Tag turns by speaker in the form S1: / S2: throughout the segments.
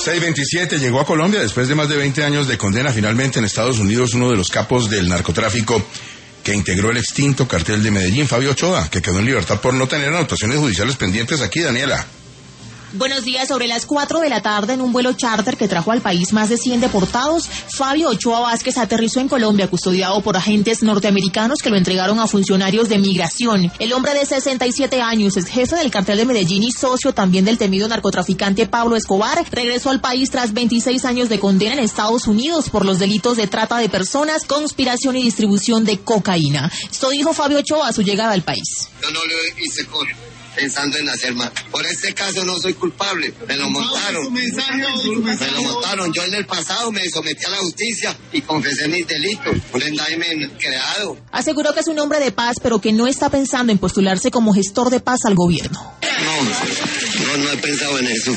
S1: 627 llegó a Colombia después de más de 20 años de condena. Finalmente en Estados Unidos, uno de los capos del narcotráfico que integró el extinto cartel de Medellín, Fabio Ochoa, que quedó en libertad por no tener anotaciones judiciales pendientes aquí, Daniela.
S2: Buenos días. Sobre las 4 de la tarde, en un vuelo charter que trajo al país más de 100 deportados, Fabio Ochoa Vázquez aterrizó en Colombia, custodiado por agentes norteamericanos que lo entregaron a funcionarios de migración. El hombre de 67 años, es jefe del cartel de Medellín y socio también del temido narcotraficante Pablo Escobar, regresó al país tras 26 años de condena en Estados Unidos por los delitos de trata de personas, conspiración y distribución de cocaína. Esto dijo Fabio Ochoa a su llegada al país.
S3: Yo no lo hice pensando en hacer más. Por este caso no soy culpable. Me lo montaron. Me lo montaron. Yo en el pasado me sometí a la justicia y confesé mis delitos. Un indictment creado.
S2: Aseguró que es un hombre de paz, pero que no está pensando en postularse como gestor de paz al gobierno.
S3: No he pensado en eso.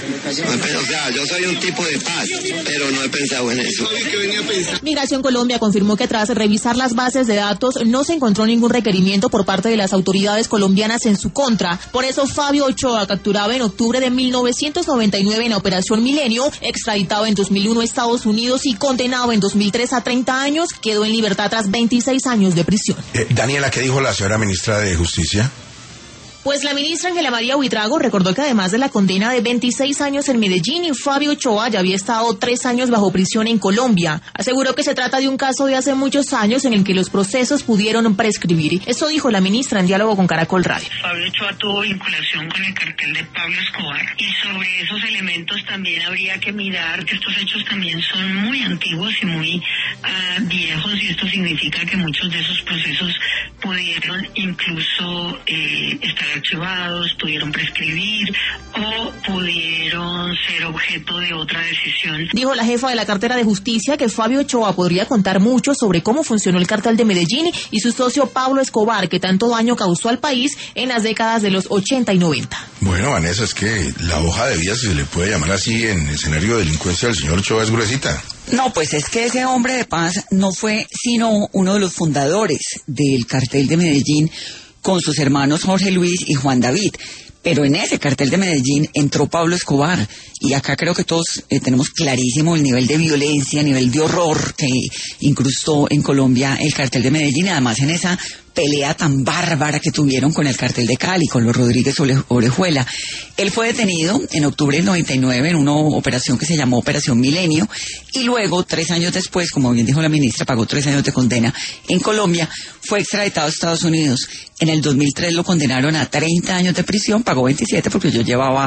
S3: O sea, yo soy un tipo de paz, pero no he pensado en eso.
S2: Migración Colombia confirmó que tras revisar las bases de datos no se encontró ningún requerimiento por parte de las autoridades colombianas en su contra. Por eso Fabio Ochoa, capturado en octubre de 1999 en la Operación Milenio, extraditado en 2001 a Estados Unidos y condenado en 2003 a 30 años, quedó en libertad tras 26 años de prisión.
S1: Daniela, ¿qué dijo la señora ministra de Justicia?
S2: Pues la ministra Ángela María Buitrago recordó que además de la condena de 26 años en Medellín, Fabio Ochoa ya había estado 3 años bajo prisión en Colombia. Aseguró que se trata de un caso de hace muchos años en el que los procesos pudieron prescribir. Eso dijo la ministra en diálogo con Caracol Radio.
S4: Fabio Ochoa tuvo vinculación con el cartel de Pablo Escobar y sobre esos elementos también habría que mirar que estos hechos también son muy antiguos y muy viejos, y esto significa que muchos de esos procesos pudieron incluso estar archivados, pudieron prescribir o pudieron ser objeto de otra decisión.
S2: Dijo la jefa de la cartera de Justicia que Fabio Ochoa podría contar mucho sobre cómo funcionó el cartel de Medellín y su socio Pablo Escobar, que tanto daño causó al país en las décadas de los 80 y 90.
S1: Bueno, Vanessa, es que la hoja de vida, si se le puede llamar así en escenario de delincuencia, del señor Ochoa es gruesita.
S5: No, pues es que ese hombre de paz no fue sino uno de los fundadores del cartel de Medellín, con sus hermanos Jorge Luis y Juan David. Pero en ese cartel de Medellín entró Pablo Escobar, y acá creo que todos tenemos clarísimo el nivel de violencia, el nivel de horror que incrustó en Colombia el cartel de Medellín, y además en esa pelea tan bárbara que tuvieron con el cartel de Cali, con los Rodríguez Orejuela. Él fue detenido en octubre del 99 en una operación que se llamó Operación Milenio, y luego, 3 años después, como bien dijo la ministra, pagó 3 años de condena en Colombia, fue extraditado a Estados Unidos. En el 2003 lo condenaron a 30 años de prisión, pagó 27 porque yo llevaba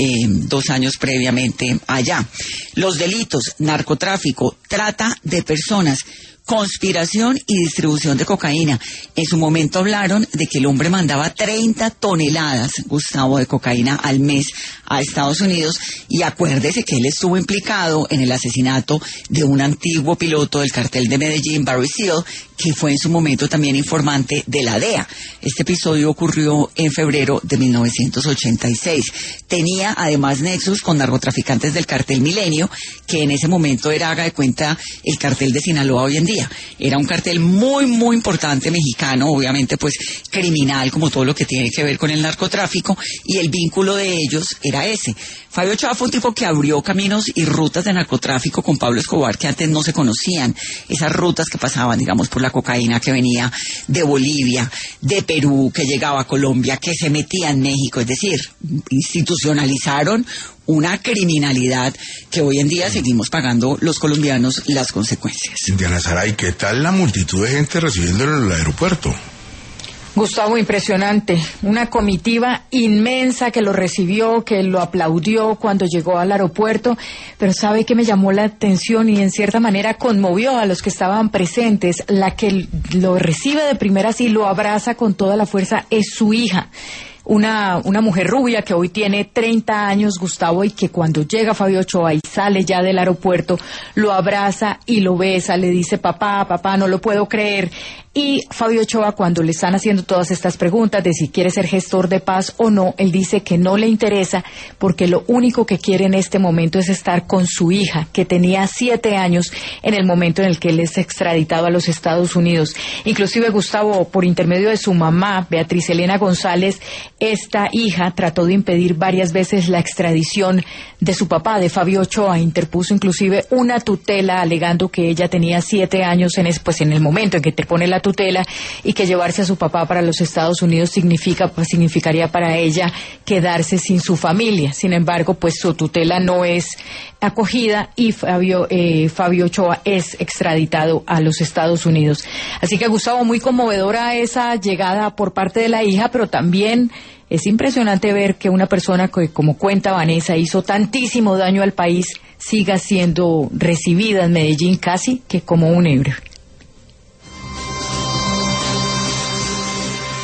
S5: 2 años previamente allá. Los delitos: narcotráfico, trata de personas, conspiración y distribución de cocaína. En su momento hablaron de que el hombre mandaba 30 toneladas, Gustavo, de cocaína al mes a Estados Unidos, y acuérdese que él estuvo implicado en el asesinato de un antiguo piloto del cartel de Medellín, Barry Seal, que fue en su momento también informante de la DEA. Este episodio ocurrió en febrero de 1986. Tenía además nexos con narcotraficantes del cartel Milenio, que en ese momento era, haga de cuenta, el cartel de Sinaloa hoy en día. Era un cartel muy, muy importante mexicano, obviamente pues criminal, como todo lo que tiene que ver con el narcotráfico, y el vínculo de ellos era ese. Fabio Ochoa fue un tipo que abrió caminos y rutas de narcotráfico con Pablo Escobar que antes no se conocían. Esas rutas que pasaban, digamos, por la cocaína que venía de Bolivia, de Perú, que llegaba a Colombia, que se metía en México. Es decir, institucionalizaron una criminalidad que hoy en día seguimos pagando los colombianos las consecuencias.
S1: Diana Saray, ¿qué tal la multitud de gente recibiéndolo en el aeropuerto?
S6: Gustavo, impresionante. Una comitiva inmensa que lo recibió, que lo aplaudió cuando llegó al aeropuerto, pero ¿sabe qué me llamó la atención y en cierta manera conmovió a los que estaban presentes? La que lo recibe de primeras y lo abraza con toda la fuerza es su hija. Una mujer rubia que hoy tiene 30 años, Gustavo, y que cuando llega Fabio Ochoa y sale ya del aeropuerto, lo abraza y lo besa, le dice: papá, papá, no lo puedo creer. Y Fabio Ochoa, cuando le están haciendo todas estas preguntas de si quiere ser gestor de paz o no, él dice que no le interesa porque lo único que quiere en este momento es estar con su hija, que tenía 7 años en el momento en el que él es extraditado a los Estados Unidos. Inclusive, Gustavo, por intermedio de su mamá, Beatriz Elena González, esta hija trató de impedir varias veces la extradición de su papá, de Fabio Ochoa. Interpuso inclusive una tutela alegando que ella tenía 7 años en el momento en que te pone la tutela, y que llevarse a su papá para los Estados Unidos significaría para ella quedarse sin su familia. Sin embargo, pues su tutela no es acogida y Fabio Ochoa es extraditado a los Estados Unidos. Así que, Gustavo, muy conmovedora esa llegada por parte de la hija, pero también es impresionante ver que una persona que, como cuenta Vanessa, hizo tantísimo daño al país, siga siendo recibida en Medellín casi que como un héroe.